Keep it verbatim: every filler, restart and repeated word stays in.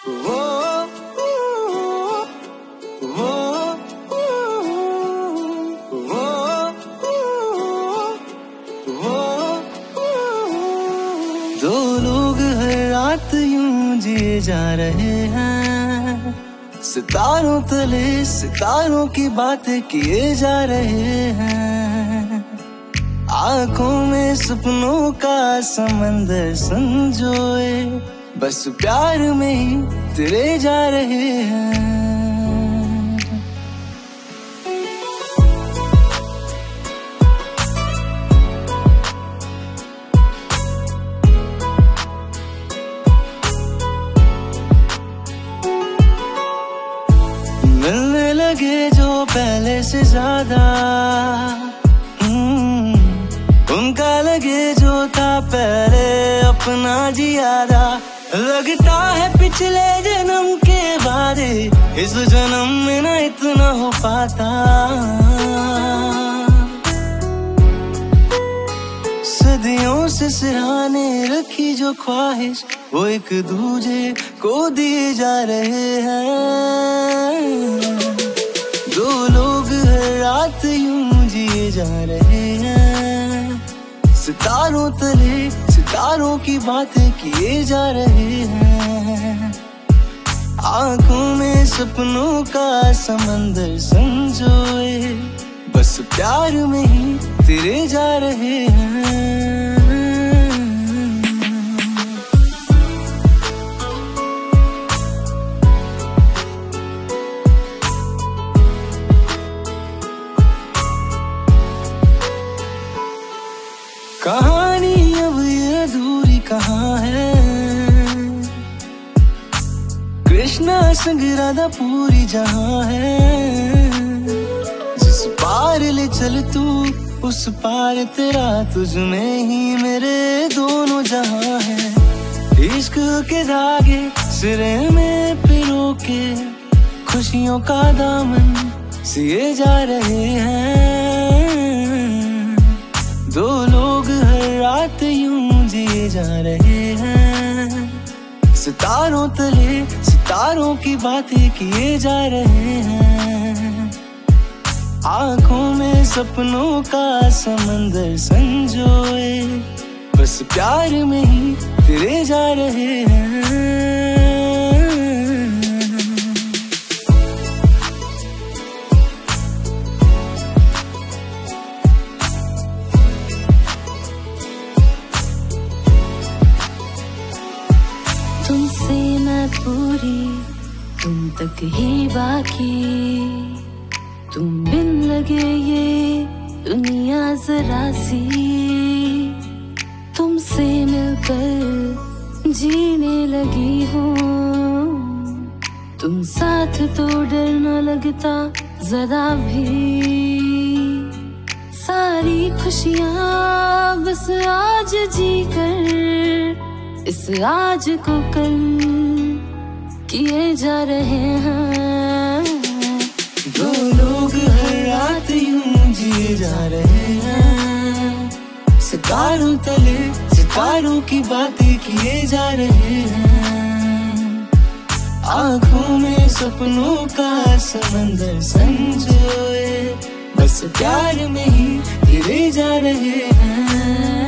वो वो वो दो लोग हर रात यूं जिए जा रहे हैं, सितारों तले सितारों की बातें किए जा रहे हैं। आंखों में सपनों का समंदर संजोए, बस प्यार में ही तेरे जा रहे हैं। मिलने लगे जो पहले से ज्यादा, उनका लगे जो था पहले अपना जियादा। लगता है पिछले जन्म के वादे इस जन्म में ना इतना हो पाता। सदियों से सिरहाने रखी जो ख्वाहिश वो एक दूजे को दिए जा रहे हैं। दो लोग हर रात यूं जिए जा रहे हैं, सितारों तले सितारों की बातें किए जा रहे हैं। आंखों में सपनों का समंदर संजोए, बस प्यार में ही तेरे जा रहे हैं। कहानी अब ये अधूरी कहाँ है, कृष्णा संग राधा पूरी जहाँ है। जिस पार ले चल तू उस पार तेरा, तुझ में ही मेरे दोनों जहाँ है। इश्क के धागे सिरे में पिरो के खुशियों का दामन सिए जा रहे हैं। दो लोग हर रात यूं जिए जा रहे हैं, सितारों तले सितारों की बातें किए जा रहे हैं। आंखों में सपनों का समंदर संजोए, बस प्यार में ही तेरे जा रहे हैं। तुमसे मैं पूरी तुम तक ही बाकी, तुम बिन लगे ये दुनिया जरा सी। तुमसे मिलकर जीने लगी हूँ, तुम साथ तो डर न लगता जरा भी। सारी खुशियाँ बस आज जी कर इस आज को कल किए जा रहे हैं। दो लोग हर रात यूं जिए जा रहे हैं, सितारों तले सितारों की बातें किए जा रहे हैं। आंखों में सपनों का समंदर संजोए, बस प्यार में ही गिरे जा रहे हैं।